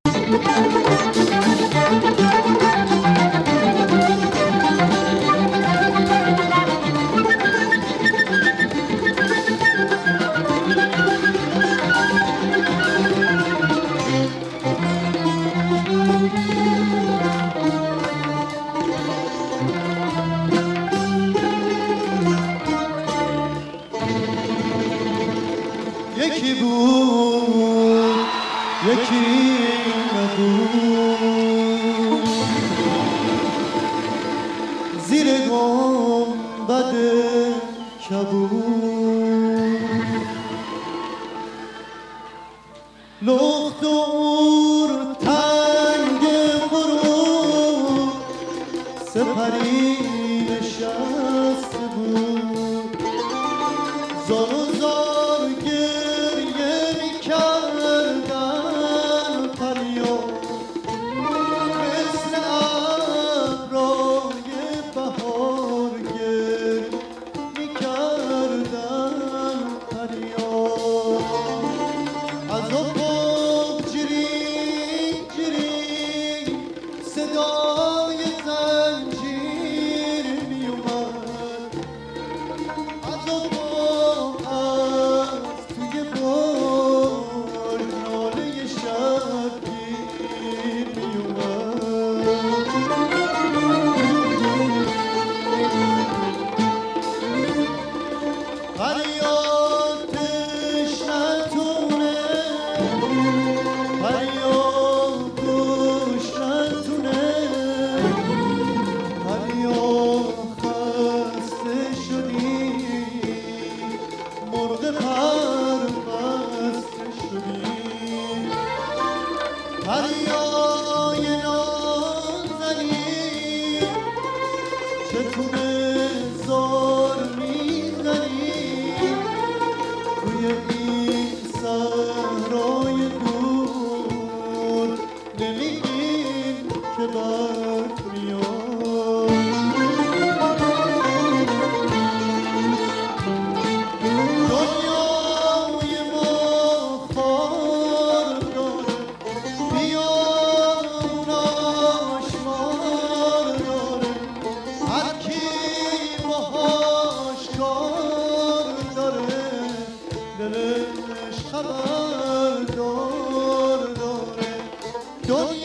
یکی بود یکی نبود، زیر گنبد کبود، لخت و اور تنگ برو، سپری نشسته بود، زار و زار گریه می‌کردن فریاد، مثل ابرهای بهار گریه می‌کردن فریاد، از افق جرین جرین صدای زنجیر می‌اومد، از افق از توی برج ناله شبگیر می‌اومد. فریاد تشنتونه، فریاد گوش نتونه، فریاد خسته شدی، مرغ پربسته شدی، فریای نازنی، چتونه زار میزنی توی این صحرای دور، نمیگین که برق میاد. دنیای ما خار داره، بیابوناش مار داره، هر کی باهاش کار داره، دلش خبردار داره. دنیا